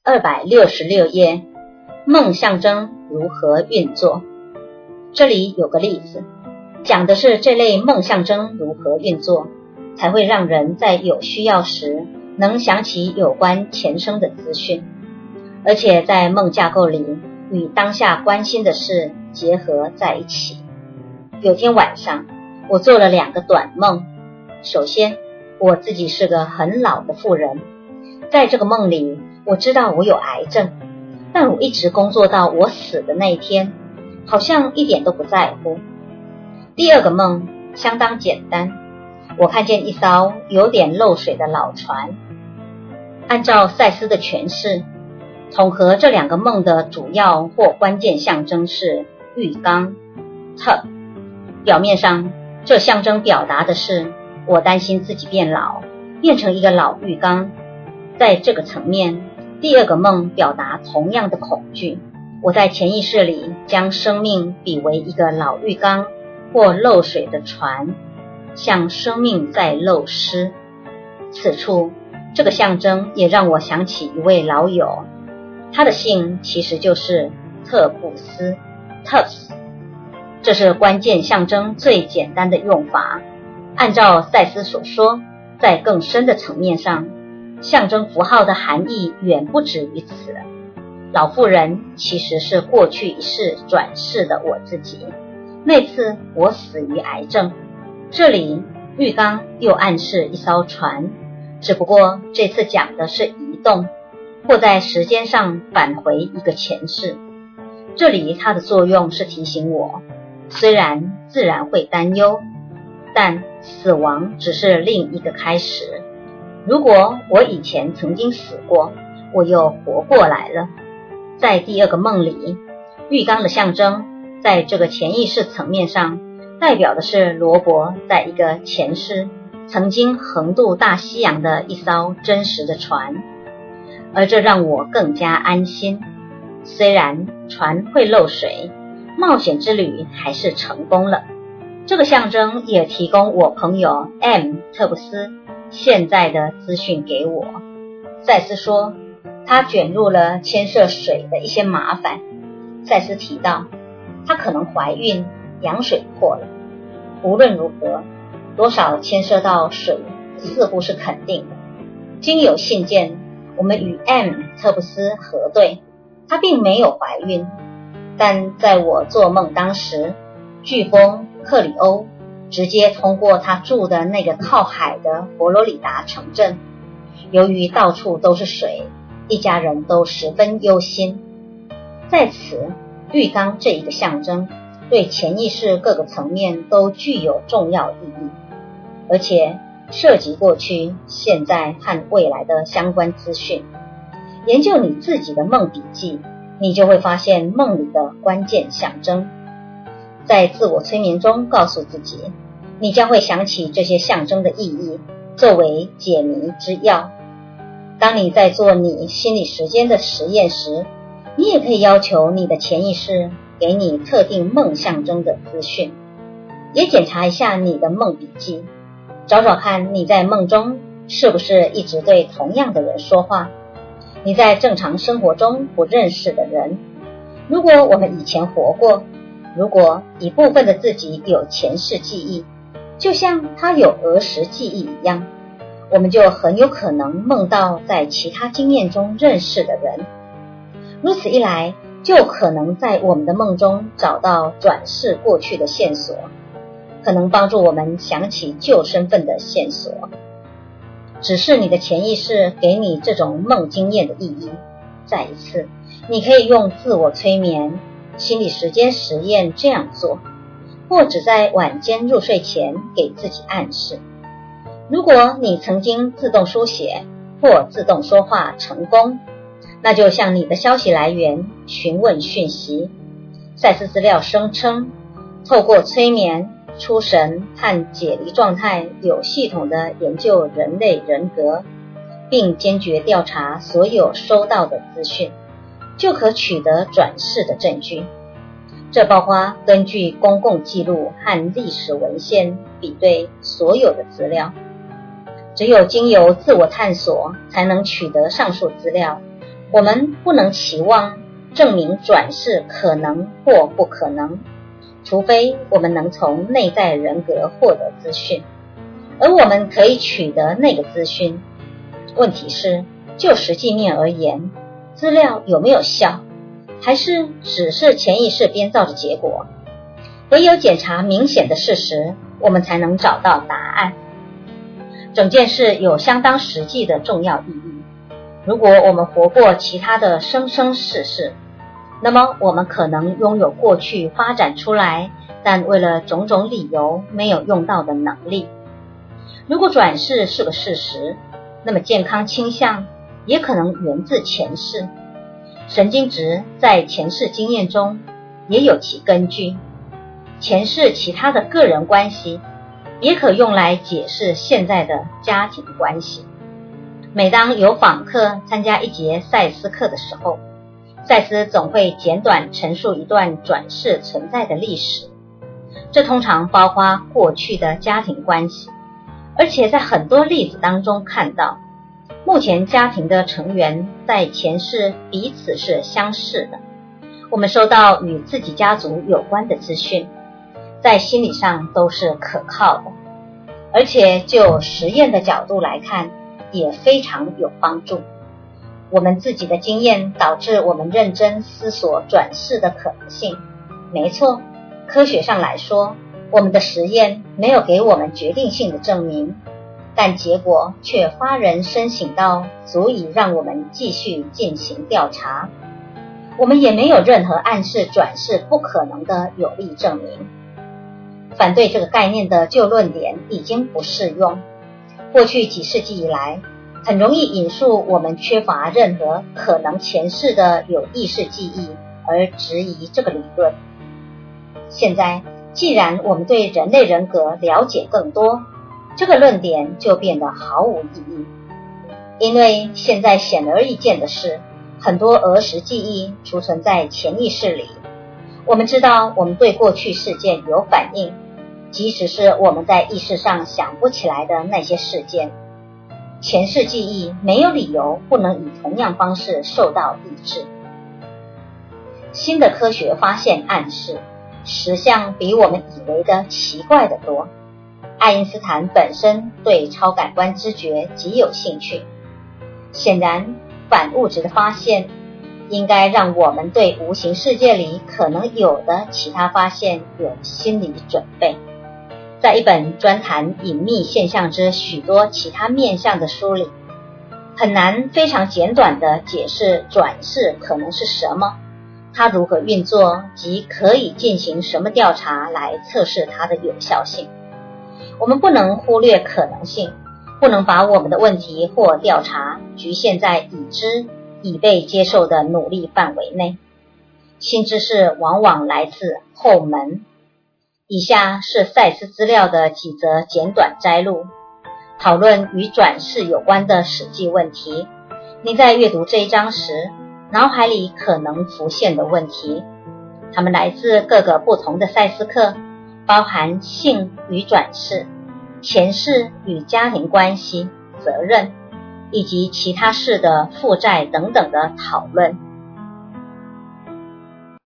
266页，梦象征如何运作。这里有个例子，讲的是这类梦象征如何运作，才会让人在有需要时能想起有关前生的资讯，而且在梦架构里与当下关心的事结合在一起。有天晚上，我做了2个短梦。首先，我自己是个很老的妇人，在这个梦里，我知道我有癌症，但我一直工作到我死的那一天，好像一点都不在乎。第2个梦相当简单，我看见一艘有点漏水的老船。按照赛斯的诠释，统合这2个梦的主要或关键象征是浴缸 tub。 表面上，这象征表达的是我担心自己变老，变成一个老浴缸。在这个层面，第2个梦表达同样的恐惧，我在潜意识里将生命比为一个老浴缸或漏水的船，像生命在漏失。此处这个象征也让我想起一位老友，他的姓其实就是特布斯 Tufts。 这是关键象征最简单的用法。按照赛斯所说，在更深的层面上，象征符号的含义远不止于此。老妇人其实是过去一世转世的我自己，那次我死于癌症。这里浴缸又暗示一艘船，只不过这次讲的是移动，或在时间上返回一个前世。这里它的作用是提醒我，虽然自然会担忧，但死亡只是另一个开始。如果我以前曾经死过，我又活过来了。在第2个梦里，浴缸的象征在这个潜意识层面上代表的是罗伯在一个前世曾经横渡大西洋的一艘真实的船，而这让我更加安心。虽然船会漏水，冒险之旅还是成功了。这个象征也提供我朋友 M 特布斯现在的资讯给我。赛斯说，他卷入了牵涉水的一些麻烦。赛斯提到，他可能怀孕，羊水破了。无论如何，多少牵涉到水似乎是肯定的。经由信件，我们与 M 特布斯核对，他并没有怀孕。但在我做梦当时，飓风克里欧直接通过他住的那个靠海的佛罗里达城镇。由于到处都是水，一家人都十分忧心。在此，浴缸这一个象征对潜意识各个层面都具有重要意义，而且涉及过去、现在和未来的相关资讯。研究你自己的梦笔记，你就会发现梦里的关键象征。在自我催眠中告诉自己，你将会想起这些象征的意义，作为解谜之钥。当你在做你心理时间的实验时，你也可以要求你的潜意识给你特定梦象征的资讯。也检查一下你的梦笔记，找找看你在梦中是不是一直对同样的人说话，你在正常生活中不认识的人。如果我们以前活过，如果一部分的自己有前世记忆，就像他有儿时记忆一样，我们就很有可能梦到在其他经验中认识的人。如此一来，就可能在我们的梦中找到转世过去的线索，可能帮助我们想起旧身份的线索。只是你的潜意识给你这种梦经验的意义。再一次，你可以用自我催眠、心理时间实验这样做，或只在晚间入睡前给自己暗示。如果你曾经自动书写或自动说话成功，那就向你的消息来源询问讯息。赛斯资料声称，透过催眠、出神和解离状态，有系统的研究人类人格，并坚决调查所有收到的资讯，就可取得转世的证据。这包括根据公共记录和历史文献比对所有的资料。只有经由自我探索，才能取得上述资料， 我们不能期望证明转世可能或不可能，除非我们能从内在人格获得资讯，而我们可以取得那个资讯。问题是，就实际面而言，资料有没有效，还是只是潜意识编造的结果？唯有检查明显的事实，我们才能找到答案。整件事有相当实际的重要意义。如果我们活过其他的生生世世，那么我们可能拥有过去发展出来，但为了种种理由没有用到的能力。如果转世是个事实，那么健康倾向也可能源自前世。神经质在前世经验中也有其根据，前世其他的个人关系也可用来解释现在的家庭关系。每当有访客参加一节赛斯课的时候，赛斯总会简短陈述一段转世存在的历史，这通常包括过去的家庭关系，而且在很多例子当中看到，目前家庭的成员在前世彼此是相似的。我们收到与自己家族有关的资讯，在心理上都是可靠的，而且就实验的角度来看，也非常有帮助。我们自己的经验导致我们认真思索转世的可能性。没错，科学上来说，我们的实验没有给我们决定性的证明，但结果却发人深省到足以让我们继续进行调查。我们也没有任何暗示转世不可能的有力证明。反对这个概念的旧论点已经不适用。过去几世纪以来，很容易引述我们缺乏任何可能前世的有意识记忆而质疑这个理论。现在，既然我们对人类人格了解更多，这个论点就变得毫无意义。因为现在显而易见的是，很多儿时记忆储存在潜意识里。我们知道我们对过去事件有反应，即使是我们在意识上想不起来的那些事件。前世记忆没有理由不能以同样方式受到抑制。新的科学发现暗示，实相比我们以为的奇怪得多。爱因斯坦本身对超感官知觉极有兴趣，显然反物质的发现应该让我们对无形世界里可能有的其他发现有心理准备。在一本专谈隐秘现象之许多其他面向的书里，很难非常简短地解释转世可能是什么，它如何运作，及可以进行什么调查来测试它的有效性。我们不能忽略可能性，不能把我们的问题或调查局限在已知、已被接受的努力范围内。新知识往往来自后门。以下是赛斯资料的几则简短摘录，讨论与转世有关的实际问题。你在阅读这一章时，脑海里可能浮现的问题，它们来自各个不同的赛斯课，包含性与转世、前世与家庭关系、责任，以及其他事的负债等等的讨论。